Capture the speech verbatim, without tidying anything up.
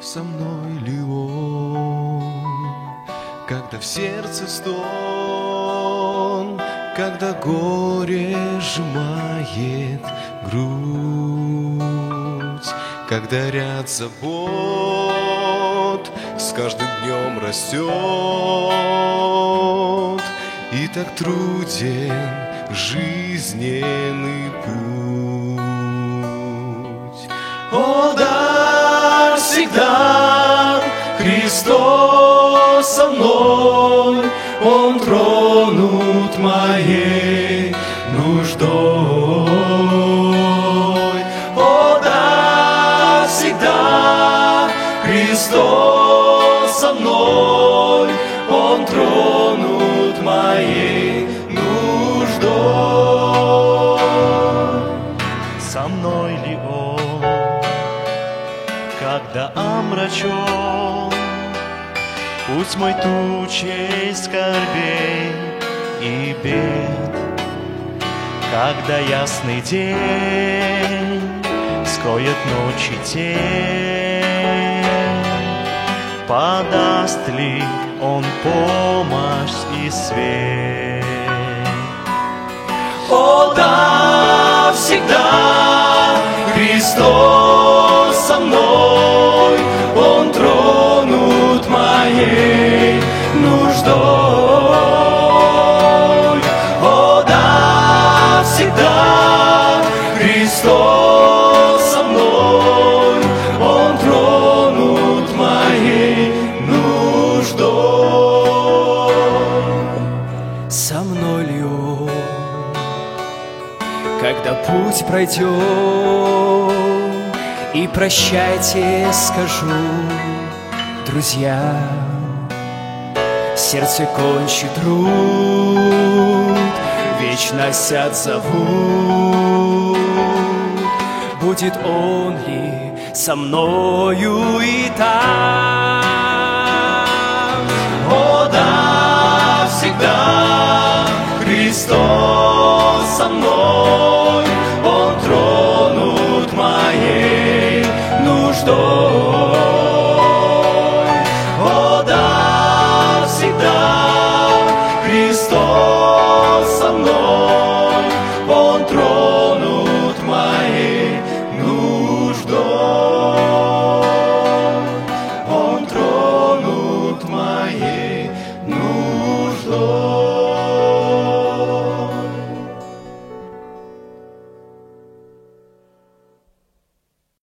со мной ли он, когда в сердце стон, когда горе сжимает грудь, когда ряд забот с каждым днем растет, и так труден жизненный путь. О, да, всегда Христос со мной, Он тронут моей нуждой. О, да, всегда Христос со мной, Он тронут моей нуждой. Со мной ли Он, когда омрачен путь мой тучей скорбей и бед, когда ясный день скроет ночи тень, подаст ли Он помощь и свет? О, да, всегда Христос со мной, Он тронут моей нуждой. О, да, всегда Христос со мной, Он тронут моей нуждой. Со мной ли Он, когда путь пройдет, и прощайте скажу, друзья, сердце кончит труд, вечность отзовут. Будет Он ли со мною и там? О, да, всегда Христос со мной, Он тронут моей нуждой. О, да, всегда Христос со мной, Он тронут моей